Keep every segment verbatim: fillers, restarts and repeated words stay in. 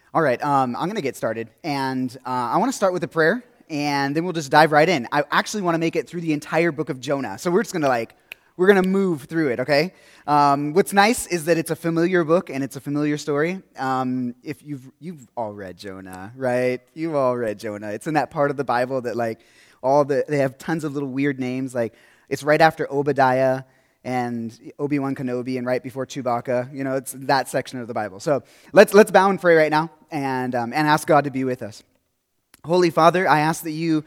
All right, um, I'm going to get started, and uh, I want to start with a prayer, and then we'll just dive right in. I actually want to make it through the entire book of Jonah, so we're just going to like, we're going to move through it, okay? Um, what's nice is that it's a familiar book, and it's a familiar story. Um, if you've you've all read Jonah, right? You've all read Jonah. It's in that part of the Bible that like all the they have tons of little weird names. Like it's right after Obadiah and Obi-Wan Kenobi, and right before Chewbacca. You know, it's that section of the Bible. So let's let's bow and pray right now, and um, and ask God to be with us. Holy Father, I ask that you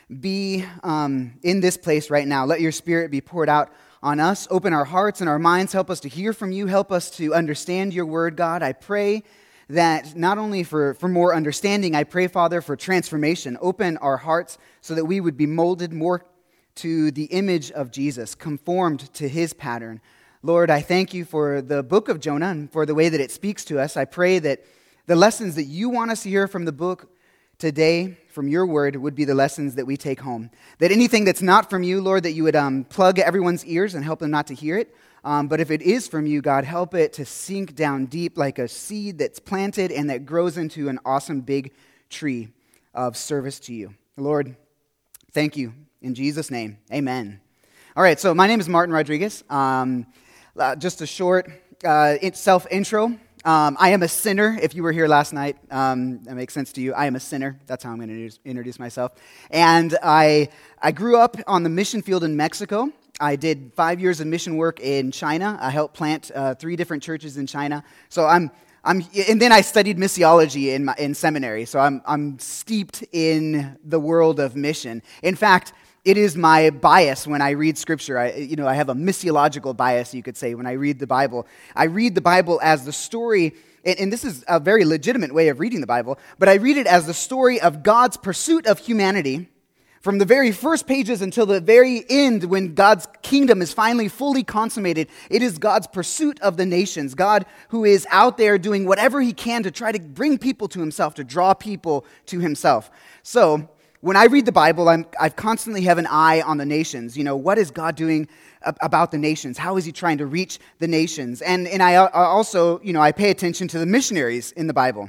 be um, in this place right now. Let your Spirit be poured out on us. Open our hearts and our minds. Help us to hear from you. Help us to understand your word, God. I pray that not only for, for more understanding, I pray, Father, for transformation. Open our hearts so that we would be molded more to the image of Jesus, conformed to his pattern. Lord, I thank you for the book of Jonah and for the way that it speaks to us. I pray that the lessons that you want us to hear from the book today, from your word, would be the lessons that we take home. That anything that's not from you, Lord, that you would um, plug everyone's ears and help them not to hear it. Um, but if it is from you, God, help it to sink down deep like a seed that's planted and that grows into an awesome big tree of service to you. Lord, thank you. In Jesus' name, amen. All right, so my name is Martin Rodriguez. Um, uh, just a short uh, self-intro. Um, I am a sinner. If you were here last night, um, that makes sense to you. I am a sinner. That's how I'm going to introduce, introduce myself. And I I grew up on the mission field in Mexico. I did five years of mission work in China. I helped plant uh, three different churches in China. So I'm I'm and then I studied missiology in my, in seminary. So I'm I'm steeped in the world of mission. In fact, it is my bias when I read Scripture. I, you know, I have a missiological bias, you could say, when I read the Bible. I read the Bible as the story, and, and this is a very legitimate way of reading the Bible, but I read it as the story of God's pursuit of humanity from the very first pages until the very end when God's kingdom is finally fully consummated. It is God's pursuit of the nations, God who is out there doing whatever he can to try to bring people to himself, to draw people to himself. So when I read the Bible, I'm, I constantly have an eye on the nations. You know, what is God doing about the nations? How is he trying to reach the nations? And and I also, you know, I pay attention to the missionaries in the Bible.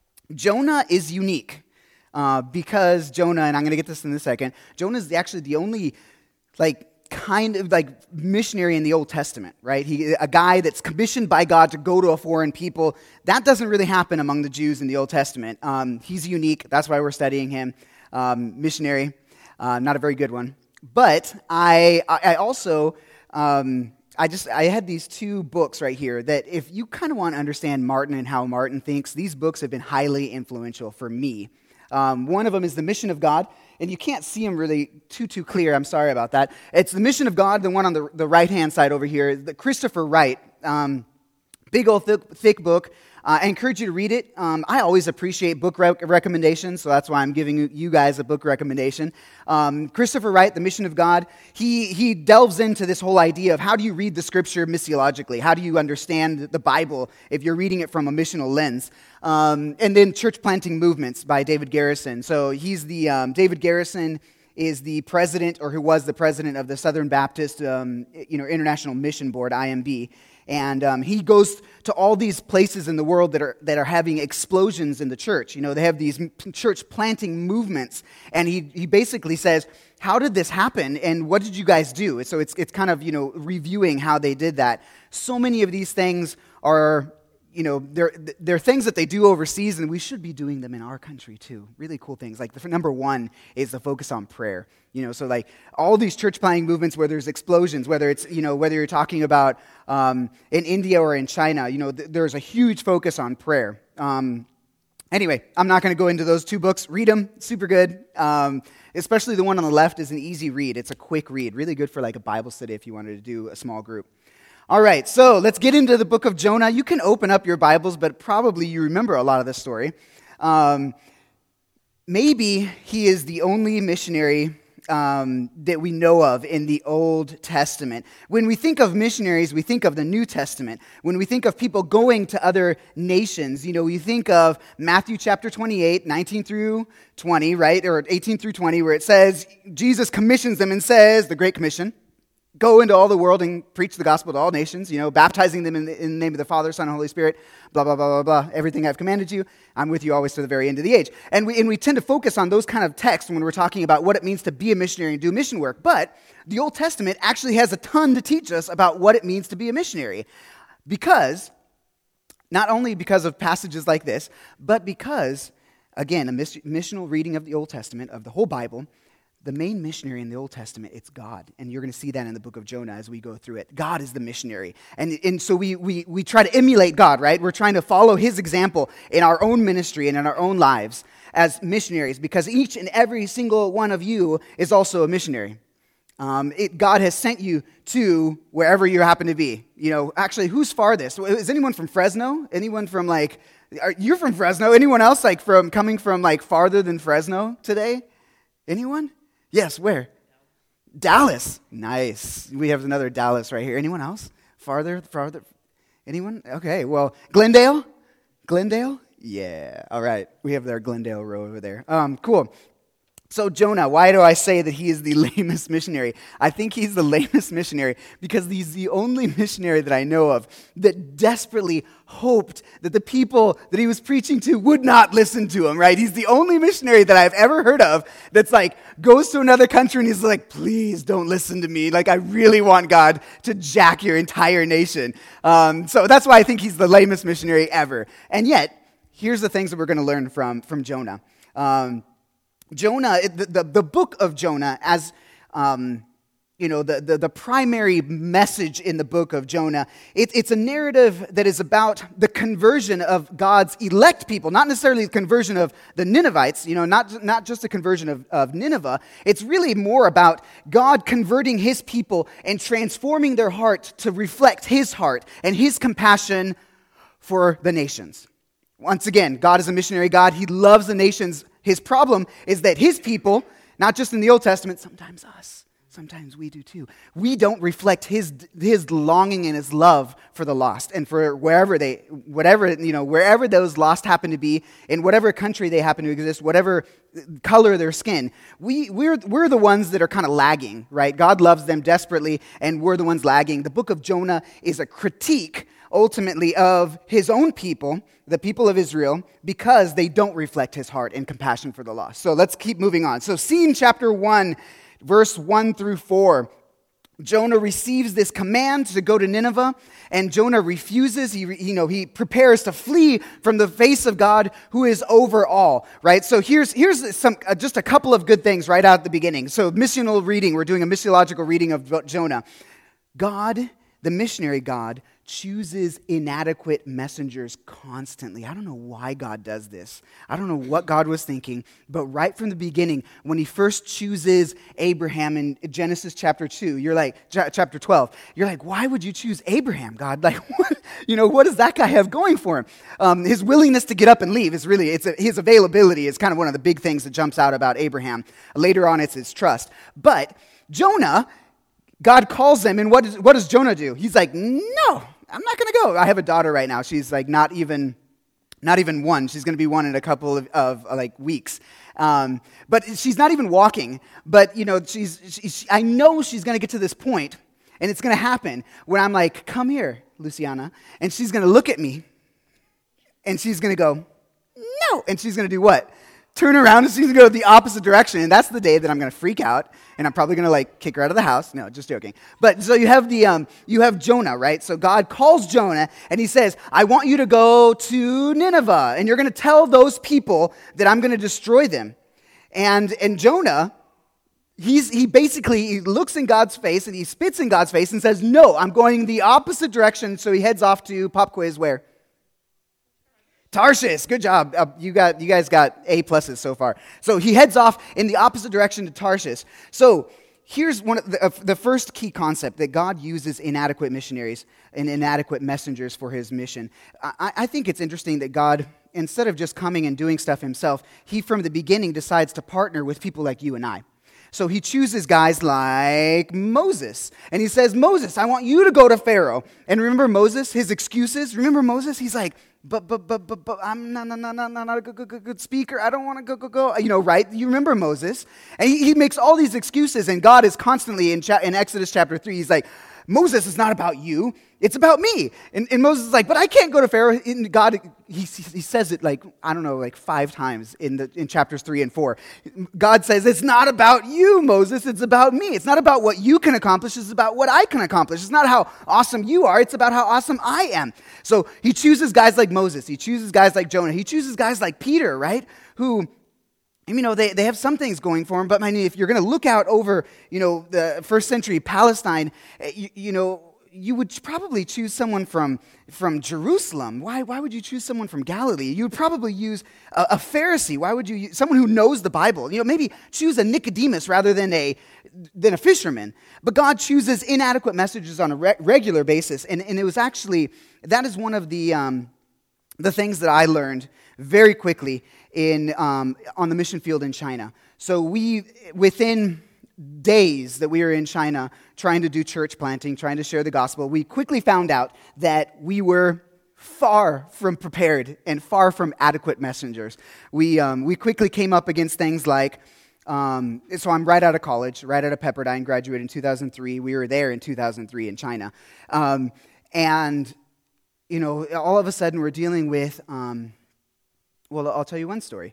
Jonah is unique uh, because Jonah, and I'm going to get this in a second, Jonah is actually the only, like, kind of like missionary in the Old Testament, right? He, a guy that's commissioned by God to go to a foreign people. That doesn't really happen among the Jews in the Old Testament. Um, he's unique. That's why we're studying him. Um, missionary, uh, not a very good one. But I, I also, um, I just, I had these two books right here that if you kind of want to understand Martin and how Martin thinks, these books have been highly influential for me. Um, one of them is The Mission of God, and you can't see them really too, too clear. I'm sorry about that. It's The Mission of God, the one on the, the right-hand side over here, the Christopher Wright, um, big old thick, thick book. Uh, I encourage you to read it. Um, I always appreciate book rec- recommendations, so that's why I'm giving you guys a book recommendation. Um, Christopher Wright, The Mission of God, he he delves into this whole idea of how do you read the Scripture missiologically? How do you understand the Bible if you're reading it from a missional lens? Um, and then Church Planting Movements by David Garrison. So he's the, um, David Garrison is the president, or who was the president of the Southern Baptist um, you know, International Mission Board, I M B. And um, he goes to all these places in the world that are that are having explosions in the church. You know, they have these church planting movements, and he he basically says, "How did this happen? And what did you guys do?" So it's it's kind of you know reviewing how they did that. So many of these things are, you know, they're they're things that they do overseas, and we should be doing them in our country too. Really cool things. Like the number one is the focus on prayer. You know, so like all these church planting movements where there's explosions, whether it's, you know, whether you're talking about um, in India or in China, you know, th- there's a huge focus on prayer. Um, anyway, I'm not going to go into those two books. Read them. Super good. Um, especially the one on the left is an easy read. It's a quick read. Really good for like a Bible study if you wanted to do a small group. All right, so let's get into the book of Jonah. You can open up your Bibles, but probably you remember a lot of this story. Um, maybe he is the only missionary Um, that we know of in the Old Testament. When we think of missionaries, we think of the New Testament. When we think of people going to other nations, you know, we think of Matthew chapter twenty-eight, nineteen through twenty, right? Or eighteen through twenty, where it says, Jesus commissions them and says, the Great Commission, go into all the world and preach the gospel to all nations, you know, baptizing them in the, in the name of the Father, Son, and Holy Spirit, blah, blah, blah, blah, blah. Everything I've commanded you, I'm with you always to the very end of the age. And we, and we tend to focus on those kind of texts when we're talking about what it means to be a missionary and do mission work. But the Old Testament actually has a ton to teach us about what it means to be a missionary. Because, not only because of passages like this, but because, again, a mis- missional reading of the Old Testament, of the whole Bible, the main missionary in the Old Testament, it's God. And you're going to see that in the book of Jonah as we go through it. God is the missionary. And, and so we, we, we try to emulate God, right? We're trying to follow his example in our own ministry and in our own lives as missionaries, because each and every single one of you is also a missionary. Um, it, God has sent you to wherever you happen to be. You know, actually, who's farthest? Is anyone from Fresno? Anyone from like, are, you're from Fresno. Anyone else like from coming from like farther than Fresno today? Anyone? Yes, where? Dallas. Nice. We have another Dallas right here. Anyone else? Farther, farther? Anyone? Okay, well, Glendale? Glendale? Yeah, all right. We have our Glendale row over there. Um, cool. So Jonah, why do I say that he is the lamest missionary? I think he's the lamest missionary because he's the only missionary that I know of that desperately hoped that the people that he was preaching to would not listen to him, right? He's the only missionary that I've ever heard of that's like, goes to another country and he's like, please don't listen to me. Like, I really want God to jack your entire nation. Um, so that's why I think he's the lamest missionary ever. And yet, here's the things that we're going to learn from, from Jonah. Um, Jonah, the, the, the book of Jonah, as um, you know, the, the, the primary message in the book of Jonah, it, it's a narrative that is about the conversion of God's elect people, not necessarily the conversion of the Ninevites, you know, not, not just the conversion of, of Nineveh. It's really more about God converting his people and transforming their heart to reflect his heart and his compassion for the nations. Once again, God is a missionary God. He loves the nations. His problem is that his people, not just in the Old Testament, sometimes us, sometimes we do too, we don't reflect his his longing and his love for the lost and for wherever they, whatever, you know, wherever those lost happen to be, in whatever country they happen to exist, whatever color of their skin. We, we're, we're the ones that are kind of lagging, right? God loves them desperately, and we're the ones lagging. The book of Jonah is a critique ultimately of his own people, the people of Israel, because they don't reflect his heart and compassion for the lost. So let's keep moving on. So see in chapter one, verse one through four, Jonah receives this command to go to Nineveh, and Jonah refuses. He, you know, he prepares to flee from the face of God, who is over all. Right. So here's here's some uh, just a couple of good things right out at the beginning. So missional reading. We're doing a missiological reading of Jonah. God, the missionary God, chooses inadequate messengers constantly. I don't know why God does this. I don't know what God was thinking, but right from the beginning, when he first chooses Abraham in Genesis chapter two, you're like, chapter twelve, you're like, why would you choose Abraham, God? Like, what, you know, what does that guy have going for him? Um, his willingness to get up and leave is really, it's a, his availability is kind of one of the big things that jumps out about Abraham. Later on, it's his trust. But Jonah, God calls him, and what, is, what does Jonah do? He's like, no, I'm not going to go. I have a daughter right now. She's like not even, not even one. She's going to be one in a couple of, of uh, like weeks. Um, but she's not even walking. But you know, she's. She, I know she's going to get to this point, and it's going to happen when I'm like, "Come here, Luciana," and she's going to look at me, and she's going to go, "No," and she's going to do what? Turn around and she's going to go the opposite direction. And that's the day that I'm going to freak out. And I'm probably going to like kick her out of the house. No, just joking. But so you have the um, you have Jonah, right? So God calls Jonah and he says, I want you to go to Nineveh. And you're going to tell those people that I'm going to destroy them. And and Jonah, he's he basically he looks in God's face and he spits in God's face and says, no, I'm going the opposite direction. So he heads off to pop quiz where? Tarshish, good job. Uh, you got, you guys got A pluses so far. So he heads off in the opposite direction to Tarshish. So here's one of the, uh, the first key concept, that God uses inadequate missionaries and inadequate messengers for his mission. I, I think it's interesting that God, instead of just coming and doing stuff himself, he from the beginning decides to partner with people like you and I. So he chooses guys like Moses. And he says, Moses, I want you to go to Pharaoh. And remember Moses, his excuses? Remember Moses? He's like, but but but but, but I'm not, not, not, not, not a good, good, good, good speaker. I don't want to go, go, go. You know, right? You remember Moses. And he, he makes all these excuses, and God is constantly, in, cha- in Exodus chapter three, he's like, Moses, is not about you. It's about me. And, and Moses is like, but I can't go to Pharaoh. And God, he, he says it like, I don't know, like five times in the in chapters three and four. God says, it's not about you, Moses. It's about me. It's not about what you can accomplish. It's about what I can accomplish. It's not how awesome you are. It's about how awesome I am. So he chooses guys like Moses. He chooses guys like Jonah. He chooses guys like Peter, right? Who... You know, they, they have some things going for them, but I mean, if you're going to look out over, you know, the first century Palestine, you, you know, you would probably choose someone from, from Jerusalem. Why, why would you choose someone from Galilee? You would probably use a, a Pharisee. Why would you use someone who knows the Bible? You know, maybe choose a Nicodemus rather than a, than a fisherman. But God chooses inadequate messages on a re- regular basis, and, and it was actually, that is one of the, um, the things that I learned very quickly in um, on the mission field in China. So we, within days that we were in China trying to do church planting, trying to share the gospel, we quickly found out that we were far from prepared and far from adequate messengers. We um, we quickly came up against things like, um, so I'm right out of college, right out of Pepperdine, graduated in two thousand three. We were there in two thousand three in China. Um, and, you know, all of a sudden we're dealing with... Um, Well, I'll tell you one story.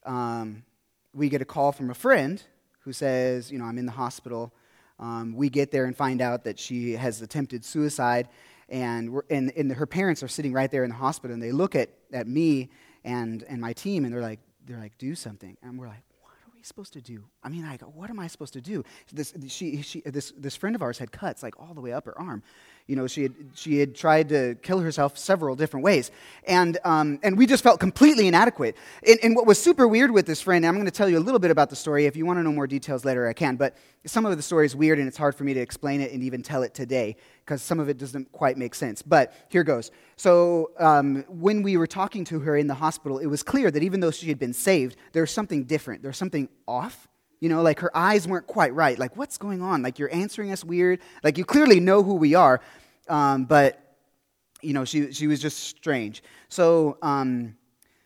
Um, we get a call from a friend who says, you know, I'm in the hospital. Um, we get there and find out that she has attempted suicide, and, we're, and and her parents are sitting right there in the hospital, and they look at, at me and and my team, and they're like, they're like, do something, and we're like, what are we supposed to do? I mean, like, what am I supposed to do? This she she this this friend of ours had cuts like all the way up her arm. You know, she had she had tried to kill herself several different ways, and um, and we just felt completely inadequate. And, and what was super weird with this friend, and I'm going to tell you a little bit about the story. If you want to know more details later, I can. But some of the story is weird, and it's hard for me to explain it and even tell it today because some of it doesn't quite make sense. But here goes. So um, when we were talking to her in the hospital, it was clear that even though she had been saved, there was something different. There was something off. You know, like her eyes weren't quite right. Like, what's going on? Like, you're answering us weird. Like, you clearly know who we are. Um, but, you know, she she was just strange. So um,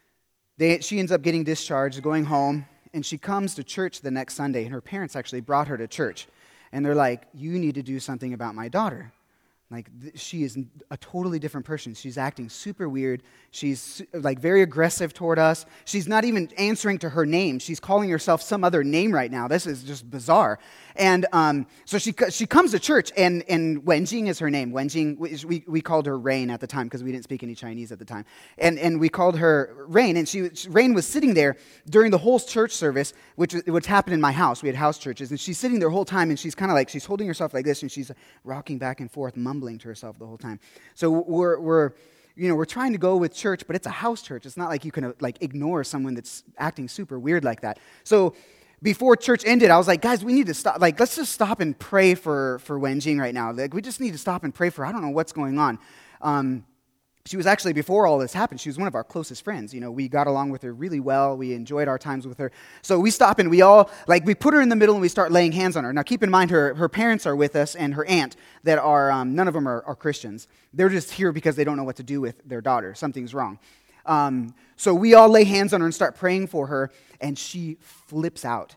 they, she ends up getting discharged, going home, and she comes to church the next Sunday, and her parents actually brought her to church. And they're like, you need to do something about my daughter. Like, th- she is a totally different person. She's acting super weird. She's, like, very aggressive toward us. She's not even answering to her name. She's calling herself some other name right now. This is just bizarre. And um, so she she comes to church, and, and Wenjing is her name. Wenjing, we, we called her Rain at the time because we didn't speak any Chinese at the time. And and we called her Rain, and she Rain was sitting there during the whole church service, which, which happened in my house. We had house churches, and she's sitting there the whole time, and she's kind of like, she's holding herself like this, and she's rocking back and forth, mumbling to herself the whole time. So we're we're you know we're trying to go with church, but it's a house church. It's not like you can uh, like ignore someone that's acting super weird like that. So before church ended, I was like, guys, we need to stop. Like, let's just stop and pray for for Wenjing right now. Like, we just need to stop and pray for her. I don't know what's going on. Um, She was actually, before all this happened, she was one of our closest friends. You know, we got along with her really well. We enjoyed our times with her. So we stop and we all, like, we put her in the middle and we start laying hands on her. Now, keep in mind, her, her parents are with us and her aunt that are, um, none of them are, are Christians. They're just here because they don't know what to do with their daughter. Something's wrong. Um, so we all lay hands on her and start praying for her, and she flips out.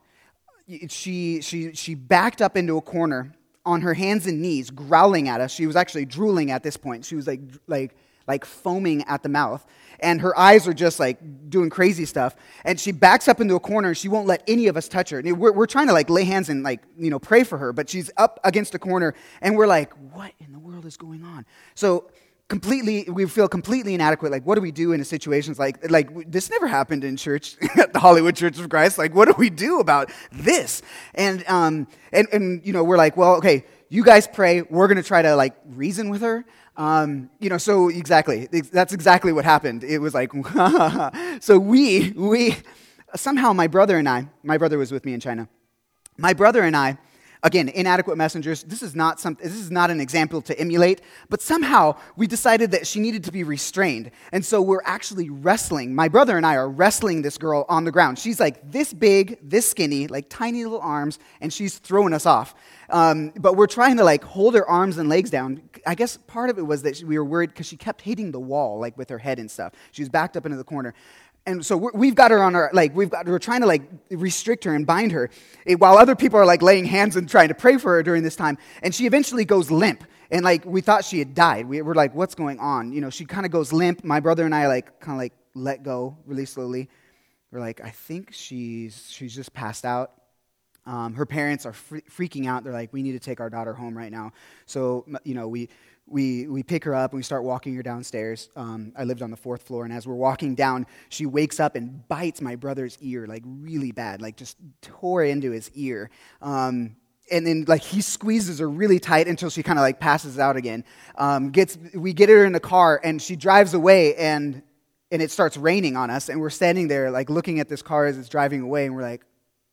She, she, she backed up into a corner on her hands and knees, growling at us. She was actually drooling at this point. She was like, like, like foaming at the mouth, and her eyes are just like doing crazy stuff, and she backs up into a corner, and she won't let any of us touch her. We're, we're trying to like lay hands and like, you know, pray for her, but she's up against a corner, and we're like, what in the world is going on? So completely, we feel completely inadequate. Like, what do we do in situations like, like this never happened in church, at the Hollywood Church of Christ. Like, what do we do about this? And, um, and, and, you know, we're like, well, okay, you guys pray. We're going to try to like reason with her. Um, you know, so exactly, that's exactly what happened. It was like, so we, we, somehow my brother and I, my brother was with me in China. My brother and I, Again, inadequate messengers. This is not some, this is not an example to emulate, but somehow we decided that she needed to be restrained. And so we're actually wrestling. My brother and I are wrestling this girl on the ground. She's like this big, this skinny, like tiny little arms, and she's throwing us off. Um, but we're trying to like hold her arms and legs down. I guess part of it was that she, we were worried because she kept hitting the wall, like with her head and stuff. She was backed up into the corner. And so we're, we've got her on our, like, we've got, we're trying to, like, restrict her and bind her, it, while other people are, like, laying hands and trying to pray for her during this time. And she eventually goes limp. And, like, we thought she had died. We were like, what's going on? You know, she kind of goes limp. My brother and I, like, kind of, like, let go really slowly. We're like, I think she's she's just passed out. Um, her parents are fre- freaking out. They're like, we need to take our daughter home right now. So, you know, we... We we pick her up and we start walking her downstairs. Um, I lived on the fourth floor, and as we're walking down, she wakes up and bites my brother's ear, like really bad, like just tore into his ear. Um, and then like he squeezes her really tight until she kind of like passes out again. Um, gets we get her in the car, and she drives away, and and it starts raining on us, and we're standing there like looking at this car as it's driving away, and we're like,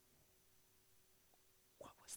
what was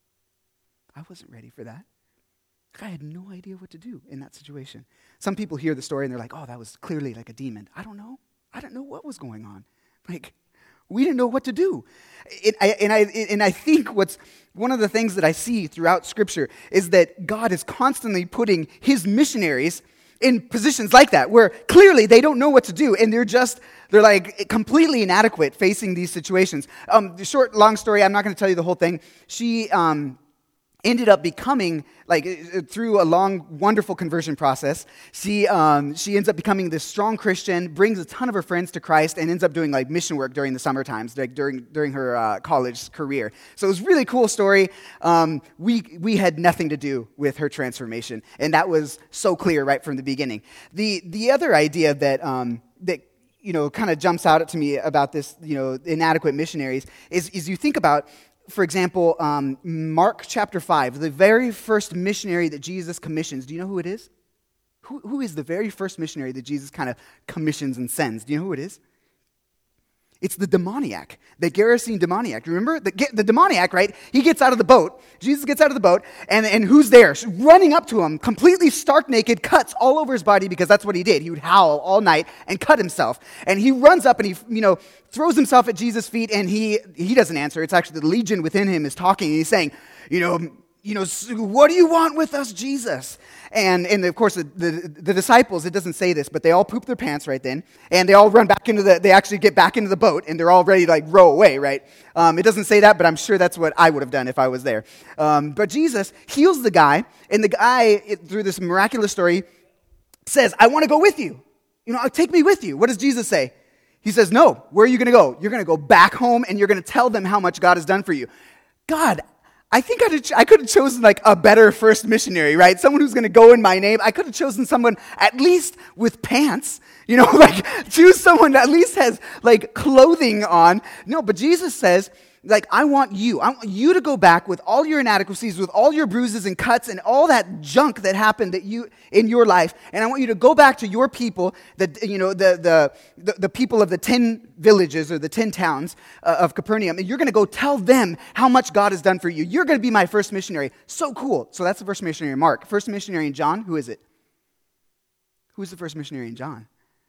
that? I wasn't ready for that. I had no idea what to do in that situation. Some people hear the story and they're like, oh, that was clearly like a demon. I don't know. I don't know what was going on. Like, we didn't know what to do. It, I, and, I, and I think what's one of the things that I see throughout Scripture is that God is constantly putting his missionaries in positions like that, where clearly they don't know what to do, and they're just, they're like completely inadequate facing these situations. Um, the short, long story, I'm not going to tell you the whole thing. She... Um, ended up becoming, like, through a long, wonderful conversion process, she um, she ends up becoming this strong Christian, brings a ton of her friends to Christ, and ends up doing, like, mission work during the summer times, like, during during her uh, college career. So it was a really cool story. Um, we we had nothing to do with her transformation, and that was so clear right from the beginning. The the other idea that um, that you know kind of jumps out to me about this, you know, inadequate missionaries is is you think about, for example, um, Mark chapter five, the very first missionary that Jesus commissions. Do you know who it is? Who, who is the very first missionary that Jesus kind of commissions and sends? Do you know who it is? It's the demoniac, the Gerasene demoniac. Remember? The, the demoniac, right? He gets out of the boat. Jesus gets out of the boat, and, and who's there? Running up to him, completely stark naked, cuts all over his body, because that's what he did. He would howl all night and cut himself. And he runs up and he, you know, throws himself at Jesus' feet, and he he doesn't answer. It's actually the legion within him is talking, and he's saying, you know, you know, what do you want with us, Jesus? And, and of course, the, the, the disciples, it doesn't say this, but they all poop their pants right then, and they all run back into the, they actually get back into the boat, and they're all ready to, like, row away, right? Um, it doesn't say that, but I'm sure that's what I would have done if I was there. Um, but Jesus heals the guy, and the guy, it, through this miraculous story, says, I want to go with you. You know, take me with you. What does Jesus say? He says, no, where are you going to go? You're going to go back home, and you're going to tell them how much God has done for you. God, I think I'd have, I could have chosen like a better first missionary, right? Someone who's going to go in my name. I could have chosen someone at least with pants, you know, like choose someone that at least has like clothing on. No, but Jesus says, like, I want you. I want you to go back with all your inadequacies, with all your bruises and cuts and all that junk that happened that you in your life. And I want you to go back to your people, the you know the the the, the people of the ten villages or the ten towns uh, of Capernaum, and you're going to go tell them how much God has done for you. You're going to be my first missionary. So cool. So that's the first missionary in Mark. First missionary in John. Who is it? Who's the first missionary in John?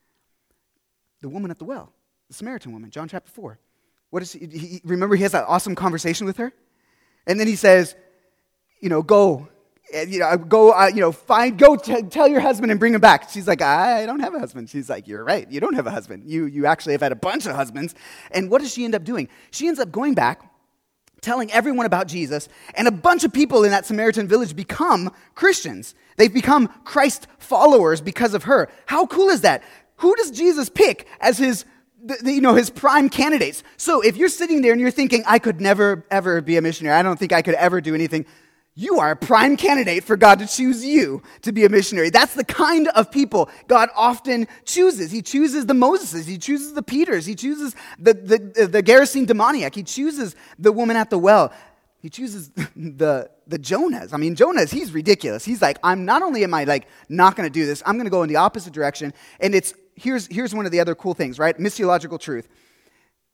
The woman at the well, the Samaritan woman. John chapter four. What is he, he, remember he has that awesome conversation with her? And then he says, you know, go, you know, go, uh, you know, find, go t- tell your husband and bring him back. She's like, I don't have a husband. She's like, you're right. You don't have a husband. You, you actually have had a bunch of husbands. And what does she end up doing? She ends up going back, telling everyone about Jesus, and a bunch of people in that Samaritan village become Christians. They've become Christ followers because of her. How cool is that? Who does Jesus pick as his The, the, you know, his prime candidates? So if you're sitting there and you're thinking, I could never, ever be a missionary, I don't think I could ever do anything, you are a prime candidate for God to choose you to be a missionary. That's the kind of people God often chooses. He chooses the Moseses, he chooses the Peters, he chooses the, the, the Gerasene demoniac, he chooses the woman at the well, he chooses the, the Jonahs. I mean, Jonahs, he's ridiculous. He's like, I'm not only am I like not going to do this, I'm going to go in the opposite direction, and it's Here's, here's one of the other cool things, right? Missiological truth.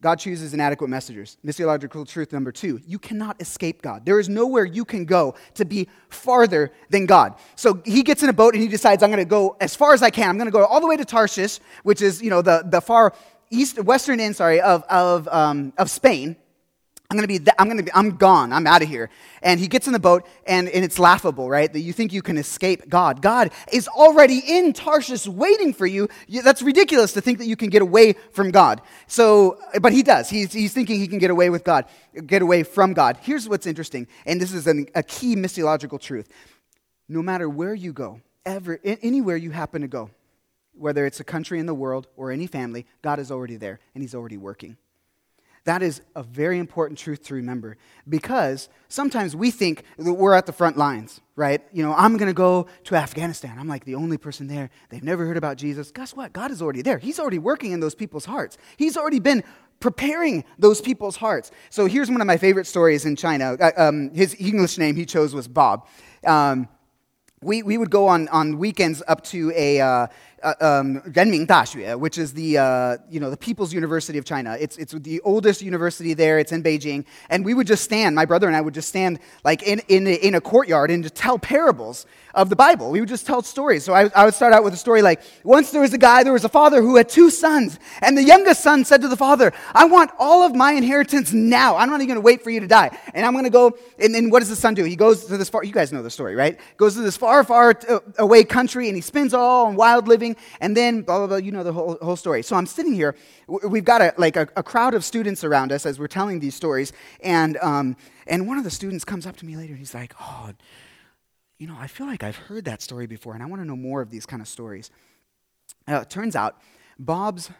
God chooses inadequate messengers. Missiological truth number two, you cannot escape God. There is nowhere you can go to be farther than God. So he gets in a boat and he decides, I'm going to go as far as I can. I'm going to go all the way to Tarshish, which is, you know, the, the far east, western end, sorry, of, of, um, of Spain. I'm going to be, th- I'm going to be, I'm gone. I'm out of here. And he gets in the boat, and, and it's laughable, right? That you think you can escape God. God is already in Tarshish waiting for you. you. That's ridiculous to think that you can get away from God. So, but he does. He's, he's thinking he can get away with God, get away from God. Here's what's interesting, and this is an, a key missiological truth. No matter where you go, ever, anywhere you happen to go, whether it's a country in the world or any family, God is already there, and he's already working. That is a very important truth to remember, because sometimes we think that we're at the front lines, right? You know, I'm going to go to Afghanistan. I'm like the only person there. They've never heard about Jesus. Guess what? God is already there. He's already working in those people's hearts. He's already been preparing those people's hearts. So here's one of my favorite stories in China. Uh, um, his English name he chose was Bob. Um, we, we would go on, on weekends up to a... Uh, Uh, um, Renmin Daxue, which is the uh, you know the People's University of China. It's it's the oldest university there. It's in Beijing, and we would just stand. My brother and I would just stand like in in a, in a courtyard and just tell parables of the Bible. We would just tell stories. So I, I would start out with a story like, once there was a guy, there was a father who had two sons, and the youngest son said to the father, "I want all of my inheritance now. I'm not even going to wait for you to die, and I'm going to go." And then what does the son do? He goes to this far. You guys know the story, right? Goes to this far, far away country, and he spends all on wild living. And then, blah, blah, blah, you know the whole, whole story. So I'm sitting here. We've got a, like a, a crowd of students around us as we're telling these stories. And um, and one of the students comes up to me later, and he's like, oh, you know, I feel like I've heard that story before, and I want to know more of these kind of stories. Uh, it turns out, Bob's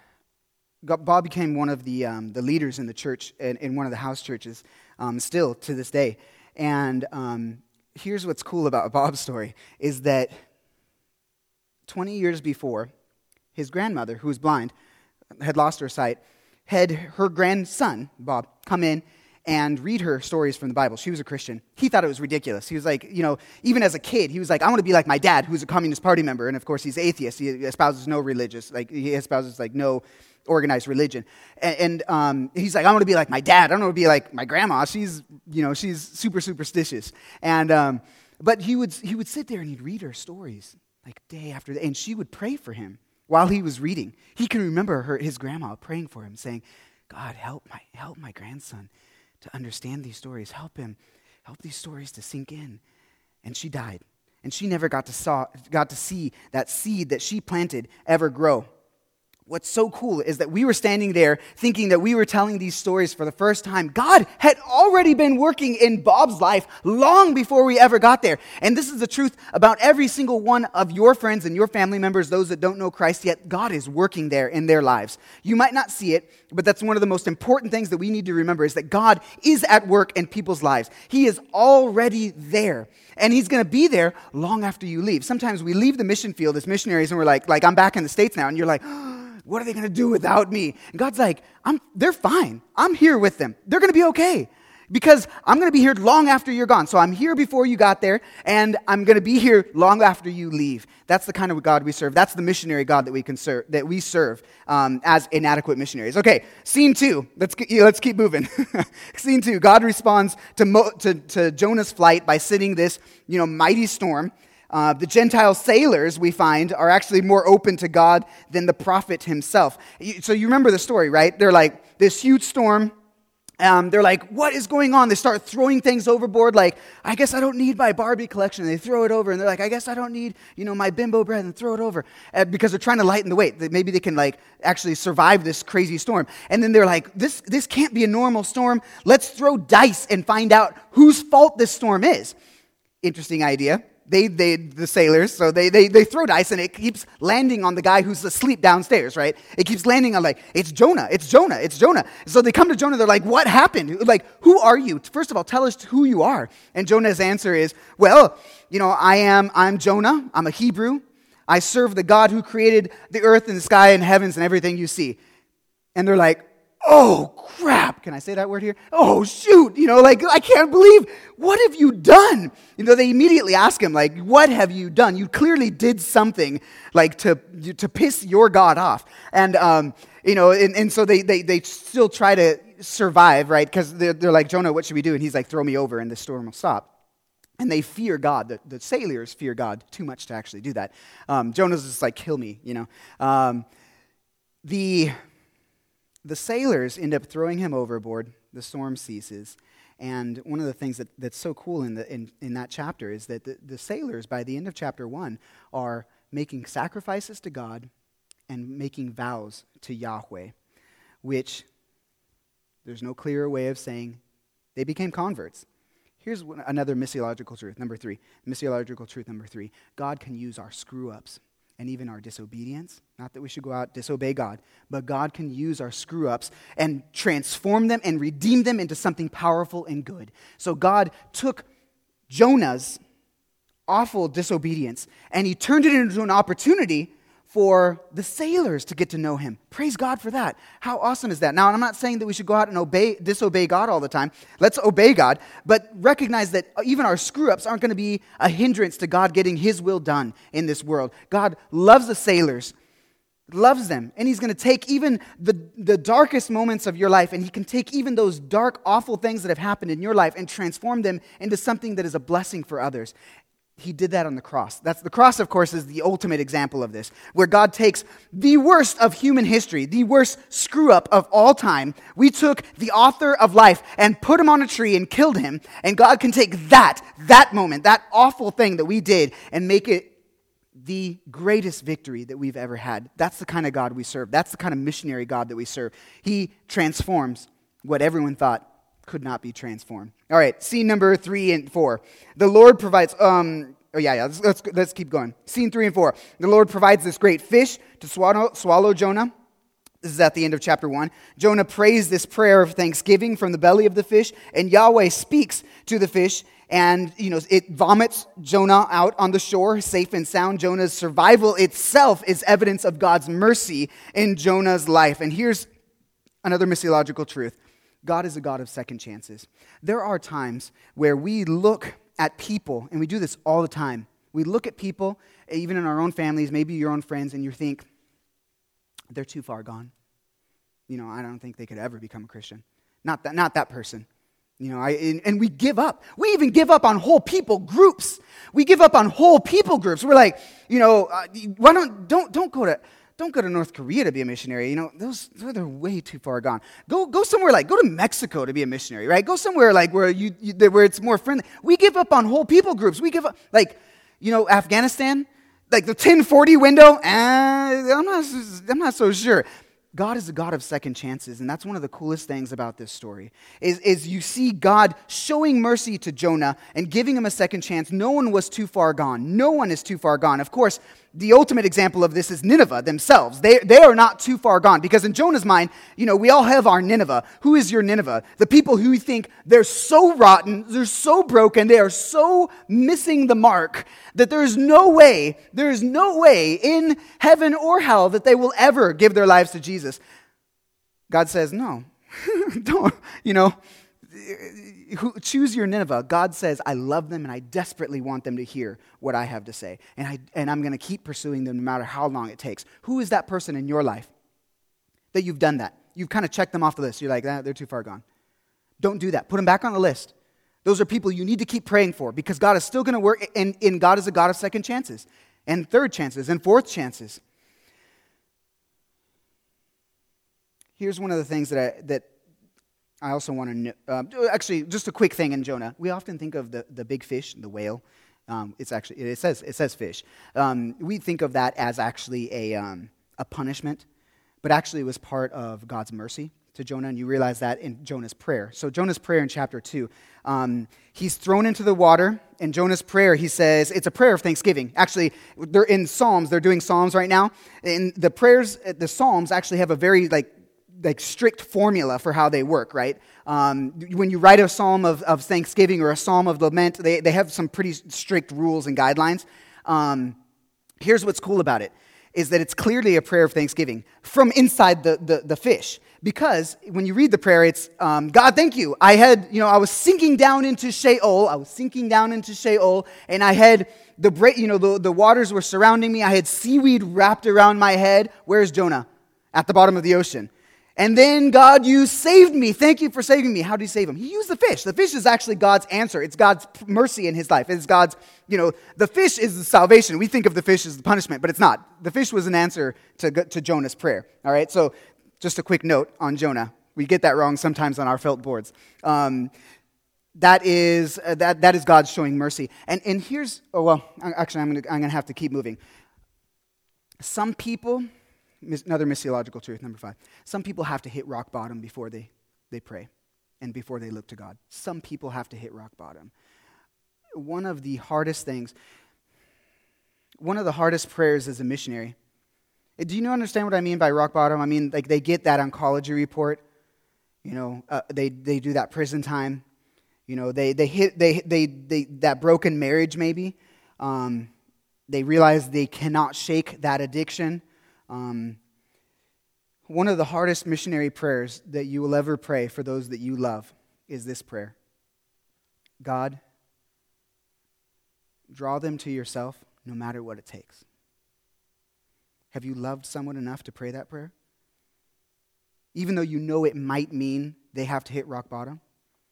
Bob became one of the um, the leaders in the church, in, in one of the house churches, um, still to this day. And um, here's what's cool about Bob's story, is that twenty years before, his grandmother, who was blind, had lost her sight, had her grandson, Bob, come in and read her stories from the Bible. She was a Christian. He thought it was ridiculous. He was like, you know, even as a kid, he was like, I want to be like my dad, who's a Communist Party member. And of course, he's atheist. He espouses no religious, like he espouses like no organized religion. And, and um, he's like, I want to be like my dad. I don't want to be like my grandma. She's, you know, she's super superstitious. And um, but he would he would sit there and he'd read her stories, like day after day, and she would pray for him while he was reading. He can remember her, his grandma praying for him, saying, God, help my help my grandson to understand these stories. Help him, help these stories to sink in. And she died. And she never got to saw got to see that seed that she planted ever grow. What's so cool is that we were standing there thinking that we were telling these stories for the first time. God had already been working in Bob's life long before we ever got there. And this is the truth about every single one of your friends and your family members, those that don't know Christ yet. God is working there in their lives. You might not see it, but that's one of the most important things that we need to remember, is that God is at work in people's lives. He is already there. And he's going to be there long after you leave. Sometimes we leave the mission field as missionaries and we're like, like I'm back in the States now, and you're like, oh, what are they going to do without me? And God's like, I'm, they're fine. I'm here with them. They're going to be okay, because I'm going to be here long after you're gone. So I'm here before you got there, and I'm going to be here long after you leave. That's the kind of God we serve. That's the missionary God that we can serve, that we serve um, as inadequate missionaries. Okay, scene two. Let's let's keep moving. Scene two. God responds to, Mo, to to Jonah's flight by sending this, you know, mighty storm. Uh, the Gentile sailors, we find, are actually more open to God than the prophet himself. So you remember the story, right? They're like, this huge storm. Um, they're like, what is going on? They start throwing things overboard, like, I guess I don't need my Barbie collection. And they throw it over, and they're like, I guess I don't need, you know, my Bimbo bread, and throw it over. Uh, because they're trying to lighten the weight. Maybe they can, like, actually survive this crazy storm. And then they're like, this, this can't be a normal storm. Let's throw dice and find out whose fault this storm is. Interesting idea. They, they, the sailors, so they, they, they throw dice, and it keeps landing on the guy who's asleep downstairs, right? It keeps landing on, like, it's Jonah, it's Jonah, it's Jonah. So they come to Jonah, they're like, what happened? Like, who are you? First of all, tell us who you are. And Jonah's answer is, well, you know, I am, I'm Jonah, I'm a Hebrew. I serve the God who created the earth and the sky and heavens and everything you see. And they're like, oh, crap. Can I say that word here? Oh, shoot. You know, like, I can't believe, what have you done? You know, they immediately ask him, like, what have you done? You clearly did something, like, to to piss your God off. And um, you know, and, and so they, they, they still try to survive, right? Because they're, they're like, Jonah, what should we do? And he's like, throw me over and the storm will stop. And they fear God. The, the sailors fear God too much to actually do that. Um, Jonah's just like, kill me, you know. Um, the, the sailors end up throwing him overboard. The storm ceases. And one of the things that, that's so cool in, the, in, in that chapter is that the, the sailors, by the end of chapter one, are making sacrifices to God and making vows to Yahweh, which there's no clearer way of saying they became converts. Here's one, another missiological truth, number three. Missiological truth number three. God can use our screw-ups and even our disobedience. Not that we should go out disobey God, but God can use our screw-ups and transform them and redeem them into something powerful and good. So God took Jonah's awful disobedience and he turned it into an opportunity for the sailors to get to know him. Praise God for that. How awesome is that? Now, I'm not saying that we should go out and obey, disobey God all the time. Let's obey God, but recognize that even our screw-ups aren't going to be a hindrance to God getting his will done in this world. God loves the sailors, loves them, and he's going to take even the, the darkest moments of your life, and he can take even those dark, awful things that have happened in your life and transform them into something that is a blessing for others. He did that on the cross. That's the cross, of course, is the ultimate example of this, where God takes the worst of human history, the worst screw-up of all time. We took the author of life and put him on a tree and killed him, and God can take that, that moment, that awful thing that we did, and make it the greatest victory that we've ever had. That's the kind of God we serve. That's the kind of missionary God that we serve. He transforms what everyone thought could not be transformed. All right, scene number three and four. The Lord provides, um, oh yeah, yeah, let's, let's, let's keep going. Scene three and four. The Lord provides this great fish to swallow, swallow Jonah. This is at the end of chapter one. Jonah prays this prayer of thanksgiving from the belly of the fish, and Yahweh speaks to the fish, and you know it vomits Jonah out on the shore, safe and sound. Jonah's survival itself is evidence of God's mercy in Jonah's life. And here's another missiological truth. God is a God of second chances. There are times where we look at people, and we do this all the time. We look at people, even in our own families, maybe your own friends, and you think, they're too far gone. You know, I don't think they could ever become a Christian. Not that, not that person. You know, I, and, and we give up. We even give up on whole people groups. We give up on whole people groups. We're like, you know, uh, why don't don't don't go to don't go to North Korea to be a missionary. You know, those they're way too far gone. Go go somewhere like go to Mexico to be a missionary, right? Go somewhere like where you, you where it's more friendly. We give up on whole people groups. We give up like, you know, Afghanistan, like the ten forty window. Eh, I'm not I'm not so sure. God is a God of second chances, and that's one of the coolest things about this story, is, is you see God showing mercy to Jonah and giving him a second chance. No one was too far gone. No one is too far gone. Of course, the ultimate example of this is Nineveh themselves. They, they are not too far gone, because in Jonah's mind, you know, we all have our Nineveh. Who is your Nineveh? The people who think they're so rotten, they're so broken, they are so missing the mark that there is no way, there is no way in heaven or hell that they will ever give their lives to Jesus. God says, no, don't, you know, choose your Nineveh. God says, I love them and I desperately want them to hear what I have to say. And, I, and I'm going to keep pursuing them no matter how long it takes. Who is that person in your life that you've done that? You've kind of checked them off the list. You're like, ah, they're too far gone. Don't do that. Put them back on the list. Those are people you need to keep praying for, because God is still going to work, and, and God is a God of second chances and third chances and fourth chances. Here's one of the things that I, that I also want to know. Um, actually, just a quick thing in Jonah. We often think of the, the big fish, the whale. Um, it's actually it says it says fish. Um, we think of that as actually a um, a punishment, but actually it was part of God's mercy to Jonah, and you realize that in Jonah's prayer. So Jonah's prayer in chapter two, um, he's thrown into the water. In Jonah's prayer, he says, it's a prayer of thanksgiving. Actually, they're in Psalms. They're doing Psalms right now. And the prayers, the Psalms actually have a very like like strict formula for how they work, right? Um, when you write a psalm of, of thanksgiving or a psalm of lament, they, they have some pretty strict rules and guidelines. Um, here's what's cool about it, is that it's clearly a prayer of thanksgiving from inside the, the, the fish. Because when you read the prayer, it's, um, God, thank you. I had, you know, I was sinking down into Sheol. I was sinking down into Sheol, and I had the, bra- you know, the, the waters were surrounding me. I had seaweed wrapped around my head. Where's Jonah? at the bottom of the ocean. And then, God, you saved me. Thank you for saving me. How did he save him? He used the fish. The fish is actually God's answer. It's God's mercy in his life. It's God's, you know, the fish is the salvation. We think of the fish as the punishment, but it's not. The fish was an answer to, to Jonah's prayer. All right, so just a quick note on Jonah. We get that wrong sometimes on our felt boards. Um, that is uh, that that is God showing mercy. And and here's, oh, well, actually, I'm going to I'm gonna have to keep moving. Some people... Another missiological truth, number five. Some people have to hit rock bottom before they, they pray and before they look to God. Some people have to hit rock bottom. One of the hardest things, one of the hardest prayers as a missionary, do you know understand what I mean by rock bottom? I mean, like they get that oncology report, you know, uh, they they do that prison time, you know, they they hit they they they that broken marriage maybe, um, they realize they cannot shake that addiction. Um, one of the hardest missionary prayers that you will ever pray for those that you love is this prayer. God, draw them to yourself no matter what it takes. Have you loved someone enough to pray that prayer? Even though you know it might mean they have to hit rock bottom?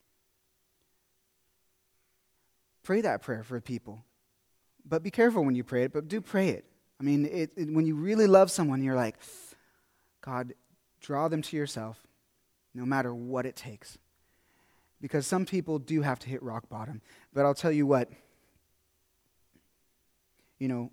Pray that prayer for people. But be careful when you pray it, but do pray it. I mean, it, it, when you really love someone, you're like, God, draw them to yourself, no matter what it takes. Because some people do have to hit rock bottom. But I'll tell you what, you know,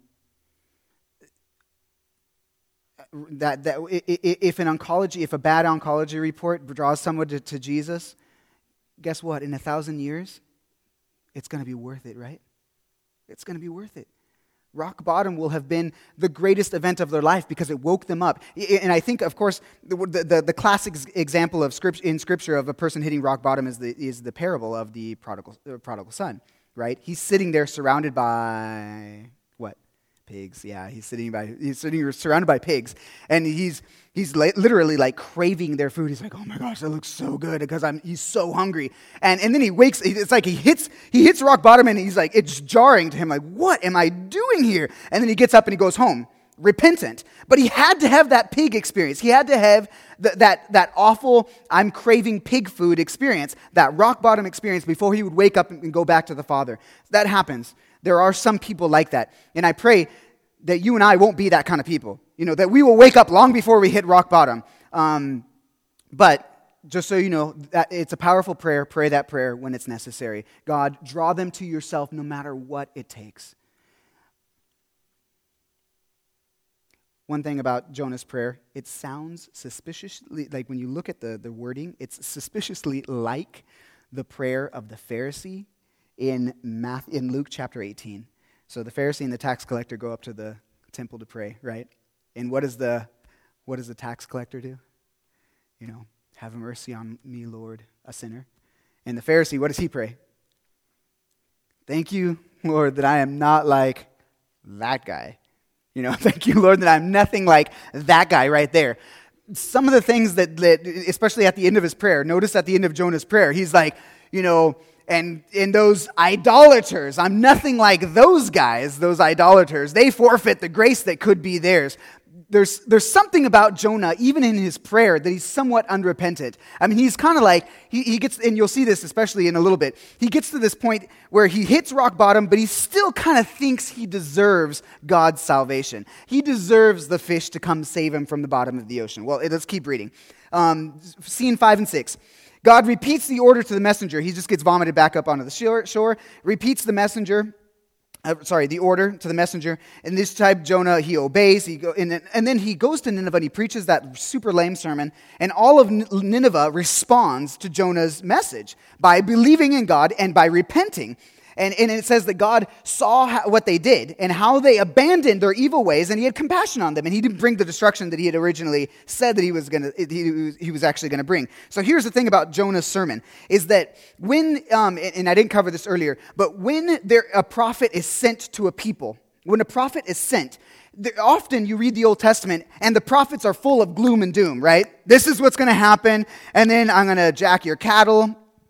that that if an oncology, if a bad oncology report draws someone to, to Jesus, guess what? In a thousand years, it's going to be worth it, right? It's going to be worth it. Rock bottom will have been the greatest event of their life because it woke them up. And I think, of course, the the, the classic example of script, in Scripture of a person hitting rock bottom is the is the parable of the prodigal uh, prodigal son, right? He's sitting there surrounded by what? Pigs. Yeah, he's sitting by he's sitting surrounded by pigs, and he's he's li- literally like craving their food. He's like, oh my gosh, that looks so good because I'm he's so hungry. And and then he wakes. It's like he hits he hits rock bottom, and he's like, it's jarring to him. Like, what am I doing here? And then he gets up and he goes home, repentant. But he had to have that pig experience. He had to have th- that that awful I'm craving pig food experience, that rock bottom experience before he would wake up and go back to the Father. That happens. There are some people like that. And I pray that you and I won't be that kind of people. You know, that we will wake up long before we hit rock bottom. Um, but just so you know, that it's a powerful prayer. Pray that prayer when it's necessary. God, draw them to yourself no matter what it takes. One thing about Jonah's prayer, it sounds suspiciously, like when you look at the, the wording, it's suspiciously like the prayer of the Pharisee in Math, in Luke chapter eighteen. So the Pharisee and the tax collector go up to the temple to pray, right? And what does the what does the tax collector do? You know, have mercy on me, Lord, a sinner. And the Pharisee, what does he pray? Thank you, Lord, that I am not like that guy. You know, thank you, Lord, that I'm nothing like that guy right there. Some of the things that, that, especially at the end of his prayer, notice at the end of Jonah's prayer, he's like, you know, and in those idolaters, I'm nothing like those guys, those idolaters. They forfeit the grace that could be theirs. There's there's something about Jonah, even in his prayer, that he's somewhat unrepentant. I mean, he's kind of like, he, he gets, and you'll see this especially in a little bit, he gets to this point where he hits rock bottom, but he still kind of thinks he deserves God's salvation. He deserves the fish to come save him from the bottom of the ocean. Well, let's keep reading. Um, scene five and six. God repeats the order to the messenger. He just gets vomited back up onto the shore, shore repeats the messenger, uh, sorry, the order to the messenger. And this time, Jonah, he obeys. He go, and, and then he goes to Nineveh and he preaches that super lame sermon. And all of Nineveh responds to Jonah's message by believing in God and by repenting. And, and it says that God saw how, what they did and how they abandoned their evil ways, and he had compassion on them, and he didn't bring the destruction that he had originally said that he was going to he, he was actually going to bring. So here's the thing about Jonah's sermon is that when um, and, and I didn't cover this earlier, but when there a prophet is sent to a people, when a prophet is sent, there, often you read the Old Testament and the prophets are full of gloom and doom, right? This is what's going to happen, and then I'm going to jack your cattle.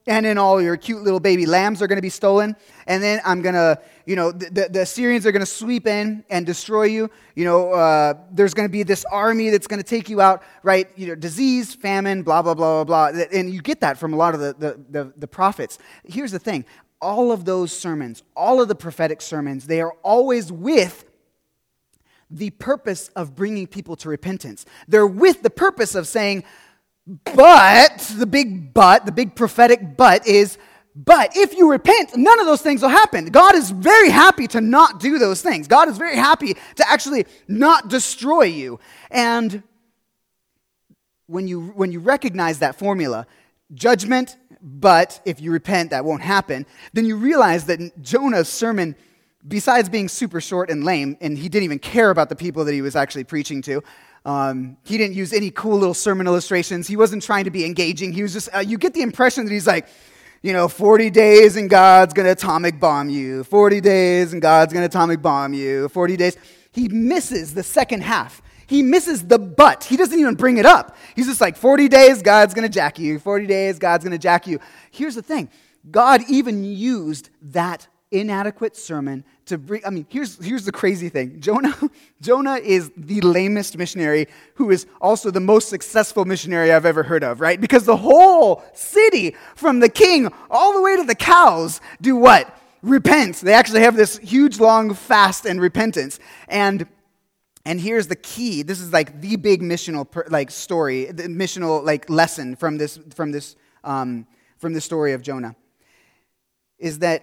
and then all your cute little baby lambs are going to be stolen, and then I'm going to, you know, the, the, the Assyrians are going to sweep in and destroy you. You know, uh, there's going to be this army that's going to take you out, right? You know, disease, famine, blah, blah, blah, blah, blah. And you get that from a lot of the, the, the, the prophets. Here's the thing. All of those sermons, all of the prophetic sermons, they are always with the purpose of bringing people to repentance. They're with the purpose of saying, but, the big but, the big prophetic but is, but if you repent, none of those things will happen. God is very happy to not do those things. God is very happy to actually not destroy you. And when you when you recognize that formula, judgment, but if you repent, that won't happen, then you realize that Jonah's sermon, besides being super short and lame, and he didn't even care about the people that he was actually preaching to, Um, he didn't use any cool little sermon illustrations. He wasn't trying to be engaging. He was just, uh, you get the impression that he's like, you know, forty days and God's going to atomic bomb you. forty days and God's going to atomic bomb you. forty days. He misses the second half. He misses the but. He doesn't even bring it up. He's just like, forty days, God's going to jack you. forty days, God's going to jack you. Here's the thing. God even used that inadequate sermon to bring, I mean, here's here's the crazy thing. Jonah, Jonah is the lamest missionary who is also the most successful missionary I've ever heard of, right? Because the whole city, from the king all the way to the cows, do what? Repent. They actually have this huge long fast and repentance. And and here's the key. This is like the big missional like story, the missional like lesson from this from this um, from the story of Jonah, is that.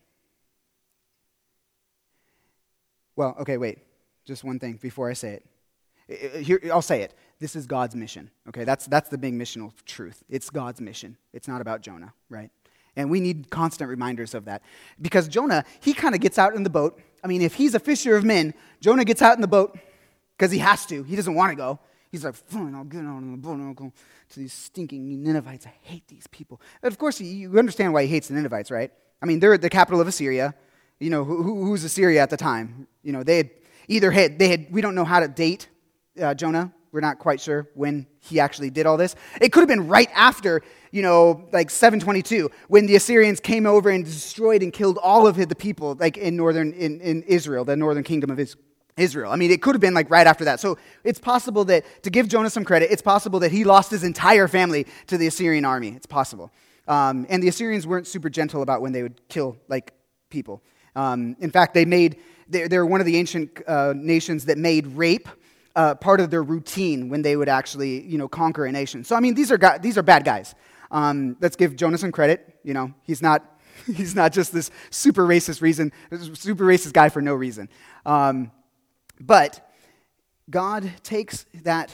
Well, okay, wait. Just one thing before I say it. Here, I'll say it. This is God's mission. Okay, that's that's the big missional truth. It's God's mission. It's not about Jonah, right? And we need constant reminders of that. Because Jonah, he kind of gets out in the boat. I mean, if he's a fisher of men, Jonah gets out in the boat because he has to. He doesn't want to go. He's like, fine, I'll get out in the boat and I'll go to these stinking Ninevites. I hate these people. But of course, you understand why he hates the Ninevites, right? I mean, they're the capital of Assyria. You know, who, who was Assyria at the time? You know, they had either had, they had, we don't know how to date uh, Jonah. We're not quite sure when he actually did all this. It could have been right after, you know, like seven twenty-two, when the Assyrians came over and destroyed and killed all of the people, like in northern, in, in Israel, the northern kingdom of Israel. I mean, it could have been like right after that. So it's possible that, to give Jonah some credit, it's possible that he lost his entire family to the Assyrian army. It's possible. Um, and the Assyrians weren't super gentle about when they would kill, like, people. Um, in fact, they made, they're, they're one of the ancient uh, nations that made rape uh, part of their routine when they would actually, you know, conquer a nation. So, I mean, these are guys, these are bad guys. Um, let's give Jonah some credit. You know, he's not, he's not just this super racist reason, super racist guy for no reason. Um, but God takes that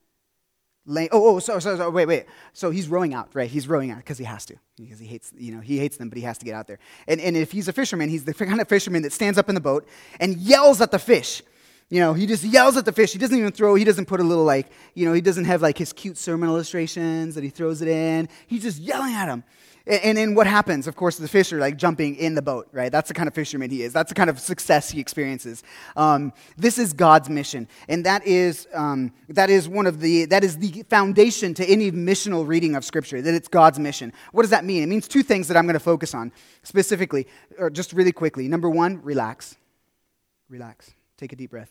lane. Oh, oh, so, so, so, wait, wait. So he's rowing out, right? He's rowing out because he has to. Because he hates, you know, he hates them, but he has to get out there. And and if he's a fisherman, he's the kind of fisherman that stands up in the boat and yells at the fish. You know, he just yells at the fish. He doesn't even throw, he doesn't put a little like, you know, he doesn't have like his cute sermon illustrations that he throws it in. He's just yelling at him. And, and then what happens? Of course, the fish are like jumping in the boat, right? That's the kind of fisherman he is. That's the kind of success he experiences. Um, this is God's mission. And that is um, that is one of the, that is the foundation to any missional reading of Scripture, that it's God's mission. What does that mean? It means two things that I'm going to focus on specifically, or just really quickly. Number one, relax. Relax. Take a deep breath.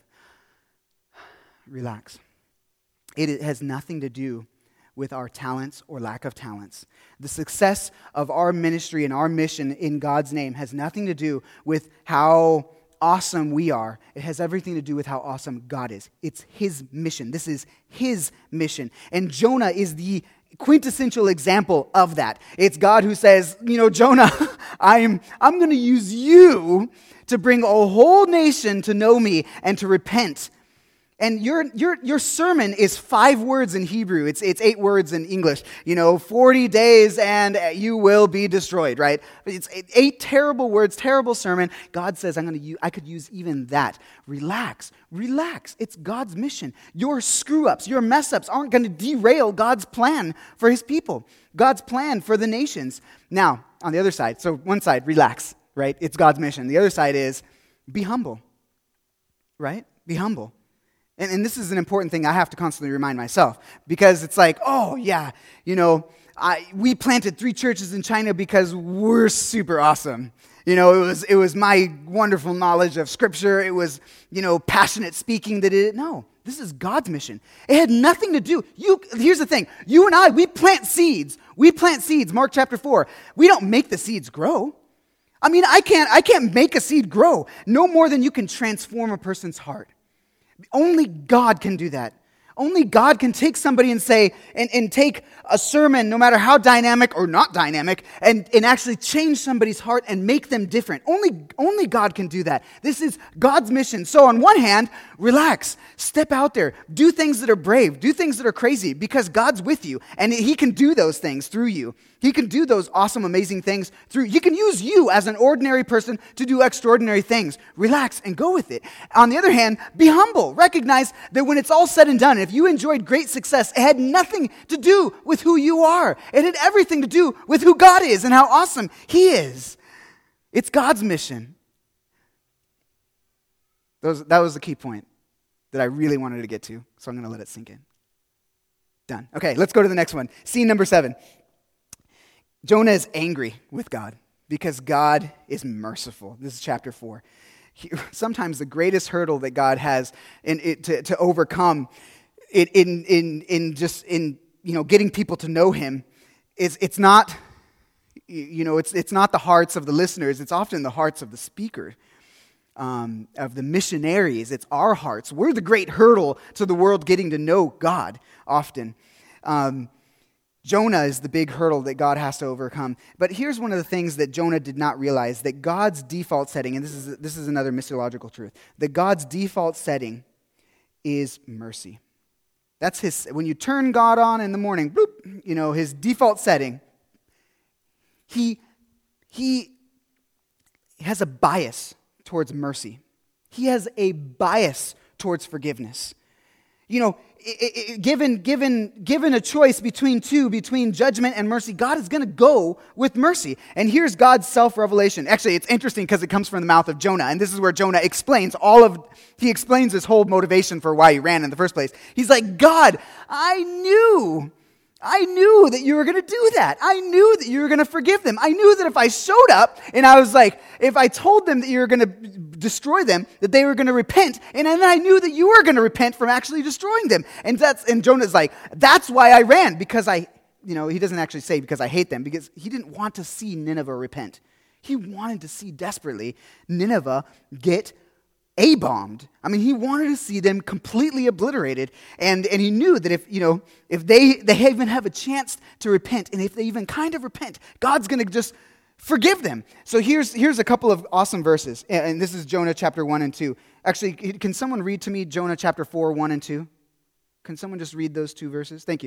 Relax. It has nothing to do with our talents or lack of talents. The success of our ministry and our mission in God's name has nothing to do with how awesome we are. It has everything to do with how awesome God is. It's His mission. This is His mission. And Jonah is the quintessential example of that. It's God who says, you know, Jonah, I'm, I'm going to use you to bring a whole nation to know me and to repent. And your your your sermon is five words in Hebrew. It's it's eight words in English. You know, forty days and you will be destroyed, right? It's eight terrible words, terrible sermon. God says, I'm going to use, I could use even that. Relax, relax. It's God's mission. Your screw-ups, your mess-ups aren't going to derail God's plan for His people, God's plan for the nations. Now, on the other side, so one side, relax, right? It's God's mission. The other side is be humble, right? Be humble. And, and this is an important thing I have to constantly remind myself, because it's like, oh, yeah, you know, I, we planted three churches in China because we're super awesome. You know, it was it was my wonderful knowledge of Scripture. It was, you know, passionate speaking that did it. No, this is God's mission. It had nothing to do. You here's the thing. You and I, we plant seeds. We plant seeds. Mark chapter four. We don't make the seeds grow. I mean, I can't I can't make a seed grow no more than you can transform a person's heart. Only God can do that. Only God can take somebody and say, and, and take a sermon, no matter how dynamic or not dynamic, and, and actually change somebody's heart and make them different. Only, only God can do that. This is God's mission. So on one hand, relax, step out there, do things that are brave, do things that are crazy, because God's with you, and He can do those things through you. He can do those awesome, amazing things through, He can use you as an ordinary person to do extraordinary things. Relax and go with it. On the other hand, be humble. Recognize that when it's all said and done, if you enjoyed great success, it had nothing to do with who you are. It had everything to do with who God is and how awesome He is. It's God's mission. Those, that was the key point that I really wanted to get to, so I'm going to let it sink in. Done. Okay, let's go to the next one. Scene number seven. Jonah is angry with God because God is merciful. This is chapter four. He, sometimes the greatest hurdle that God has in, it, to, to overcome it, in, in, in just in you know getting people to know Him is it's not you know it's it's not the hearts of the listeners. It's often the hearts of the speaker, um, of the missionaries. It's our hearts. We're the great hurdle to the world getting to know God. Often. Um, Jonah is the big hurdle that God has to overcome. But here's one of the things that Jonah did not realize, that God's default setting, and this is this is another missiological truth, that God's default setting is mercy. That's His, when you turn God on in the morning, bloop, you know, His default setting, he, he has a bias towards mercy. He has a bias towards forgiveness. You know, it, it, given, given, given a choice between two, between judgment and mercy, God is going to go with mercy. And here's God's self-revelation. Actually, it's interesting because it comes from the mouth of Jonah. And this is where Jonah explains all of, he explains his whole motivation for why he ran in the first place. He's like, God, I knew, I knew that you were going to do that. I knew that you were going to forgive them. I knew that if I showed up and I was like, if I told them that you were going to destroy them, that they were going to repent, and then I knew that you were going to repent from actually destroying them. And that's and Jonah's like, that's why I ran, because I, you know, he doesn't actually say because I hate them, because he didn't want to see Nineveh repent. He wanted to see desperately Nineveh get A-bombed. I mean, he wanted to see them completely obliterated, and, and he knew that if, you know, if they, they even have a chance to repent, and if they even kind of repent, God's going to just forgive them. So here's, here's a couple of awesome verses, and this is Jonah chapter one and two. Actually, can someone read to me Jonah chapter four, one and two? Can someone just read those two verses? Thank you.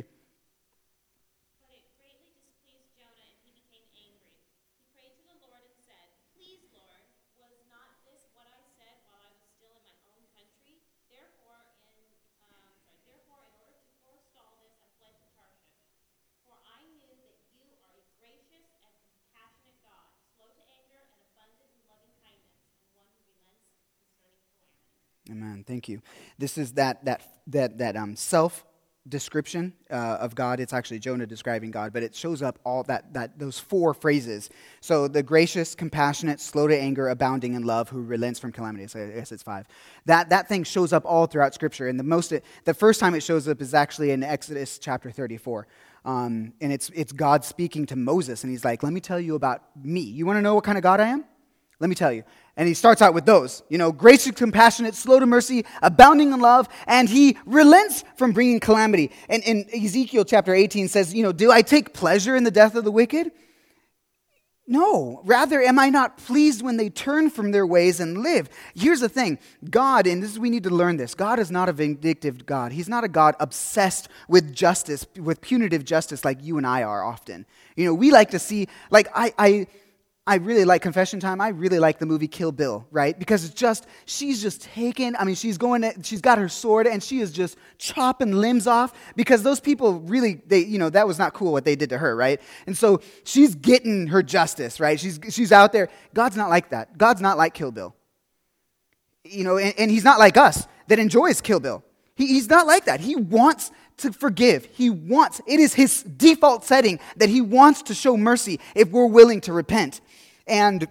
Amen. Thank you. This is that that that that um self description uh, of God. It's actually Jonah describing God, but it shows up all that that those four phrases. So the gracious, compassionate, slow to anger, abounding in love, who relents from calamity. So I guess it's five. That that thing shows up all throughout Scripture, and the most the first time it shows up is actually in Exodus chapter thirty-four. Um, and it's it's God speaking to Moses, and He's like, "Let me tell you about me. You want to know what kind of God I am? Let me tell you." And He starts out with those, you know, gracious, compassionate, slow to mercy, abounding in love, and He relents from bringing calamity. And in Ezekiel chapter eighteen says, you know, do I take pleasure in the death of the wicked? No, rather am I not pleased when they turn from their ways and live? Here's the thing, God, and this is, we need to learn this, God is not a vindictive God. He's not a God obsessed with justice, with punitive justice like you and I are often. You know, we like to see, like I... I I really like, confession time, I really like the movie Kill Bill, right? Because it's just, she's just taken, I mean, she's going, to, she's got her sword and she is just chopping limbs off because those people really, they, you know, that was not cool what they did to her, right? And so she's getting her justice, right? She's she's out there. God's not like that. God's not like Kill Bill. You know, and, and He's not like us that enjoys Kill Bill. He, he's not like that. He wants to forgive. He wants, it is his default setting that he wants to show mercy if we're willing to repent. And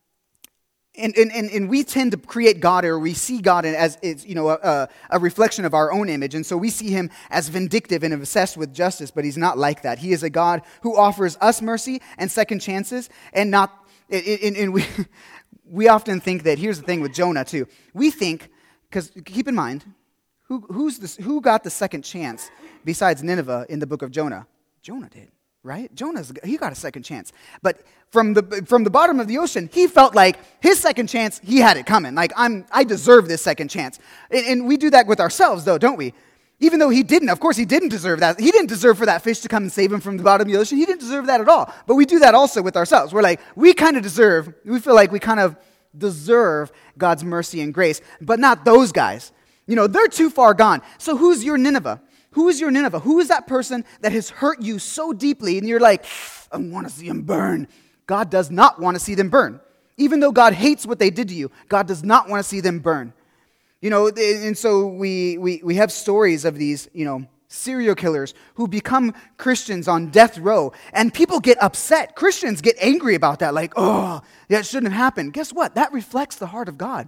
And, and, and, and we tend to create God, or we see God as it's, you know, a, a reflection of our own image. And so we see him as vindictive and obsessed with justice, but he's not like that. He is a God who offers us mercy and second chances, and not, and, and we, we often think that, here's the thing with Jonah too. We think, because keep in mind, who, who's this, who got the second chance besides Nineveh in the book of Jonah? Jonah did. Right? Jonah's, he got a second chance. But from the from the bottom of the ocean, he felt like his second chance, he had it coming. Like, I'm, I deserve this second chance. And, and we do that with ourselves, though, don't we? Even though he didn't. Of course, he didn't deserve that. He didn't deserve for that fish to come and save him from the bottom of the ocean. He didn't deserve that at all. But we do that also with ourselves. We're like, we kind of deserve, we feel like we kind of deserve God's mercy and grace, but not those guys. You know, they're too far gone. So who's your Nineveh? Who is your Nineveh? Who is that person that has hurt you so deeply and you're like, I want to see them burn? God does not want to see them burn. Even though God hates what they did to you, God does not want to see them burn. You know, and so we, we, we have stories of these, you know, serial killers who become Christians on death row, and people get upset. Christians get angry about that, like, oh, that shouldn't have happened. Guess what? That reflects the heart of God.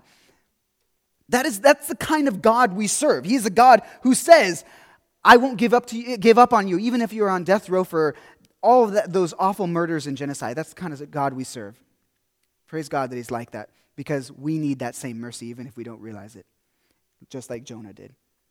That is, that's the kind of God we serve. He's a God who says, I won't give up to you, give up on you, even if you're on death row for all of that, those awful murders and genocide. That's the kind of God we serve. Praise God that he's like that, because we need that same mercy, even if we don't realize it, just like Jonah did.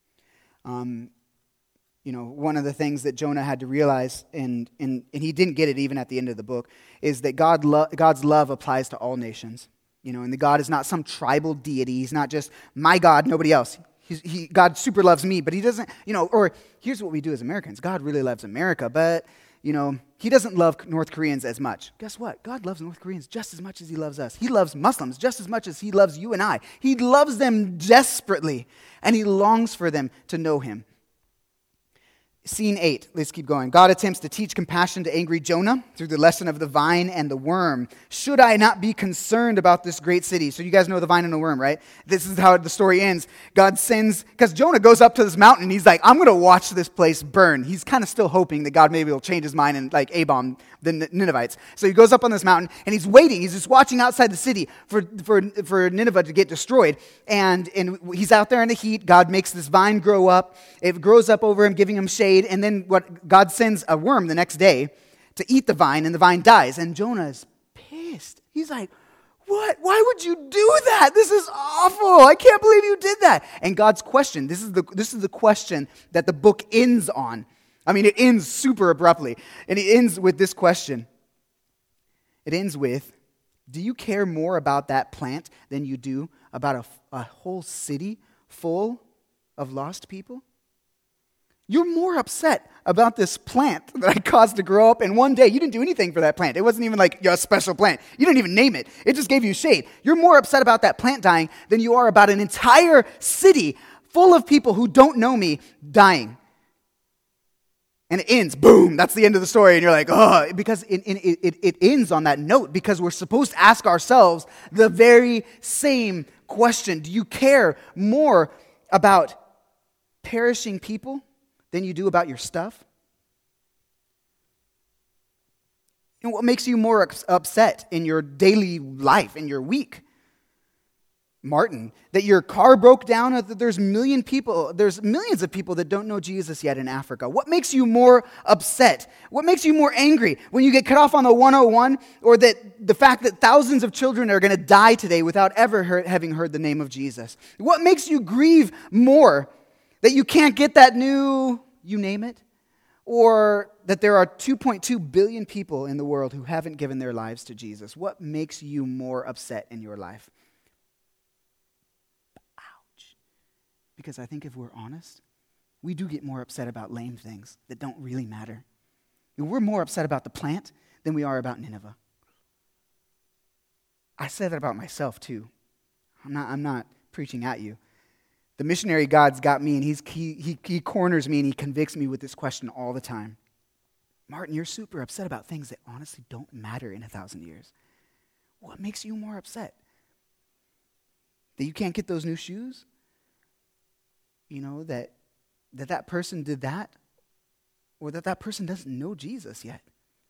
Um, you know, one of the things that Jonah had to realize, and, and, and he didn't get it even at the end of the book, is that God lo- God's love applies to all nations. You know, and the God is not some tribal deity. He's not just my God, nobody else. He's, he, God super loves me, but he doesn't, you know, or here's what we do as Americans. God really loves America, but, you know, he doesn't love North Koreans as much. Guess what? God loves North Koreans just as much as he loves us. He loves Muslims just as much as he loves you and I. He loves them desperately, and he longs for them to know him. Scene eight, let's keep going. God attempts to teach compassion to angry Jonah through the lesson of the vine and the worm. Should I not be concerned about this great city? So you guys know the vine and the worm, right? This is how the story ends. God sends, because Jonah goes up to this mountain, and he's like, I'm going to watch this place burn. He's kind of still hoping that God maybe will change his mind and like A-bomb the Ninevites. So he goes up on this mountain, and he's waiting. He's just watching outside the city for, for, for Nineveh to get destroyed. And, and he's out there in the heat. God makes this vine grow up. It grows up over him, giving him shade. And then what God sends a worm the next day to eat the vine, and the vine dies. And Jonah is pissed. He's like, what? Why would you do that? This is awful. I can't believe you did that. And God's question, this is the this is the question that the book ends on. I mean, it ends super abruptly. And it ends with this question. It ends with, do you care more about that plant than you do about a, a whole city full of lost people? You're more upset about this plant that I caused to grow up, and one day you didn't do anything for that plant. It wasn't even like a special plant. You didn't even name it. It just gave you shade. You're more upset about that plant dying than you are about an entire city full of people who don't know me dying. And it ends, boom, that's the end of the story. And you're like, oh, because it, it, it, it ends on that note, because we're supposed to ask ourselves the very same question. Do you care more about perishing people than you do about your stuff? You know, what makes you more upset in your daily life, in your week? Martin, that your car broke down, or that there's million people, there's millions of people that don't know Jesus yet in Africa. What makes you more upset? What makes you more angry? When you get cut off on the one oh one, or that the fact that thousands of children are going to die today without ever heard, having heard the name of Jesus? What makes you grieve more? That you can't get that new, you name it? Or that there are two point two billion people in the world who haven't given their lives to Jesus? What makes you more upset in your life? Ouch. Because I think if we're honest, we do get more upset about lame things that don't really matter. We're more upset about the plant than we are about Nineveh. I said that about myself too. I'm not, I'm not preaching at you. The missionary God's got me, and he's, he, he, he corners me, and he convicts me with this question all the time. Martin, you're super upset about things that honestly don't matter in a thousand years. What makes you more upset? That you can't get those new shoes? you know, that that, that person did that, or that that person doesn't know Jesus yet.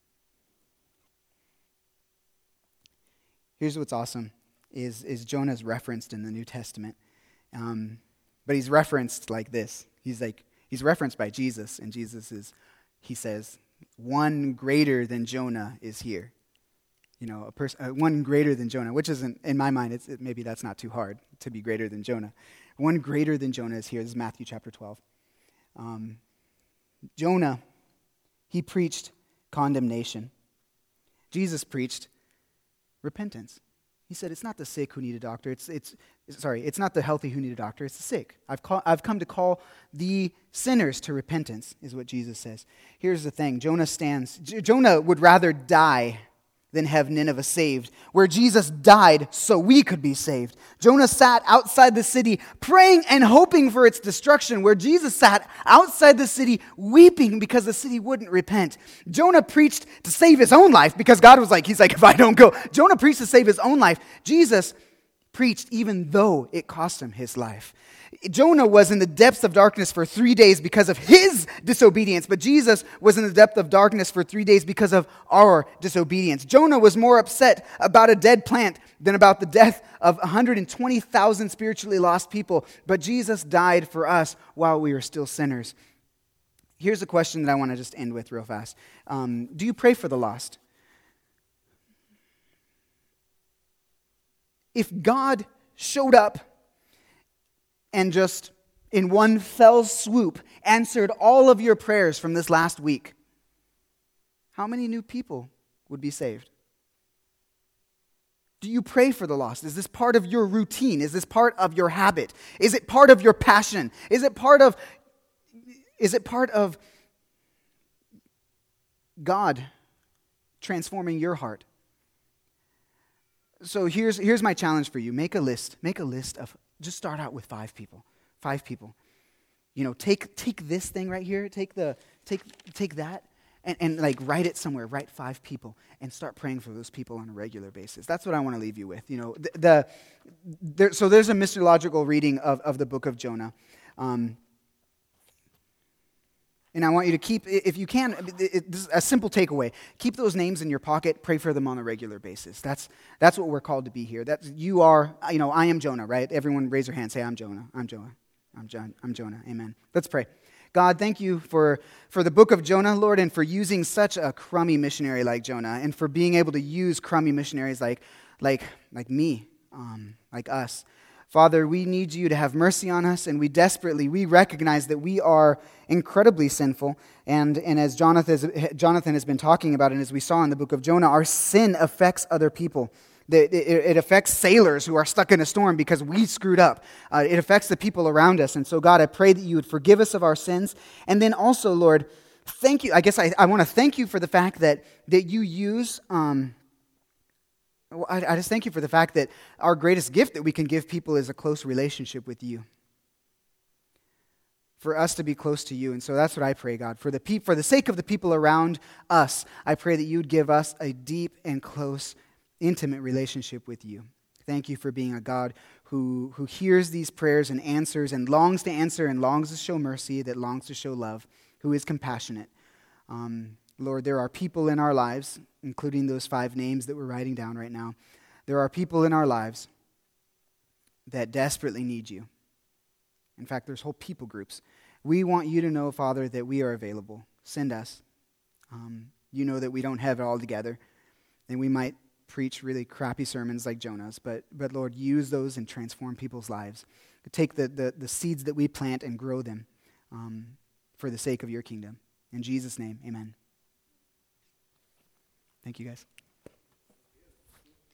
Here's what's awesome, is, is Jonah's referenced in the New Testament. Um, but he's referenced like this. He's like, he's referenced by Jesus, and Jesus is, he says, one greater than Jonah is here. You know, a person, uh, one greater than Jonah, which isn't, in my mind, it's, it, maybe that's not too hard to be greater than Jonah. One greater than Jonah is here. This is Matthew chapter twelve. Um, Jonah, he preached condemnation. Jesus preached repentance. He said, it's not the sick who need a doctor. It's, it's, sorry, it's not the healthy who need a doctor. It's the sick. I've, call, I've come to call the sinners to repentance, is what Jesus says. Here's the thing. Jonah stands. J- Jonah would rather die than have Nineveh saved, where Jesus died so we could be saved. Jonah sat outside the city praying and hoping for its destruction, where Jesus sat outside the city weeping because the city wouldn't repent. Jonah preached to save his own life because God was like, he's like, if I don't go. Jonah preached to save his own life. Jesus preached even though it cost him his life. Jonah was in the depths of darkness for three days because of his disobedience, but Jesus was in the depth of darkness for three days because of our disobedience. Jonah was more upset about a dead plant than about the death of one hundred twenty thousand spiritually lost people, but Jesus died for us while we were still sinners. Here's a question that I want to just end with real fast. Um, do you pray for the lost? If God showed up and just in one fell swoop answered all of your prayers from this last week, how many new people would be saved? Do you pray for the lost? Is this part of your routine? Is this part of your habit? Is it part of your passion? Is it part of is it part of God transforming your heart? So here's here's my challenge for you. Make a list. Make a list of Just start out with five people. Five people. You know, take take this thing right here, take the take take that, and, and like write it somewhere. Write five people and start praying for those people on a regular basis. That's what I want to leave you with. You know, the, the there, so there's a mythological reading of, of the book of Jonah. Um, And I want you to keep, if you can, it, it, this is a simple takeaway. Keep those names in your pocket. Pray for them on a regular basis. That's that's what we're called to be here. That's you are. You know, I am Jonah, right? Everyone, raise your hand. Say, I'm Jonah. I'm Jonah. I'm John. I'm Jonah. Amen. Let's pray. God, thank you for for the book of Jonah, Lord, and for using such a crummy missionary like Jonah, and for being able to use crummy missionaries like like like me, um, like us. Father, we need you to have mercy on us, and we desperately, we recognize that we are incredibly sinful, and, and as Jonathan, Jonathan has been talking about, and as we saw in the book of Jonah, our sin affects other people. It, it, it affects sailors who are stuck in a storm because we screwed up. Uh, it affects the people around us, and so God, I pray that you would forgive us of our sins, and then also, Lord, thank you, I guess I, I want to thank you for the fact that, that you use... Um, I, I just thank you for the fact that our greatest gift that we can give people is a close relationship with you. For us to be close to you. And so that's what I pray, God. For the pe- for the sake of the people around us, I pray that you would give us a deep and close, intimate relationship with you. Thank you for being a God who, who hears these prayers and answers and longs to answer and longs to show mercy, that longs to show love, who is compassionate. Um, Lord, there are people in our lives, including those five names that we're writing down right now. There are people in our lives that desperately need you. In fact, there's whole people groups. We want you to know, Father, that we are available. Send us. Um, you know that we don't have it all together, and we might preach really crappy sermons like Jonah's, but, but Lord, use those and transform people's lives. Take the, the, the seeds that we plant and grow them um, for the sake of your kingdom. In Jesus' name, amen. Thank you, guys.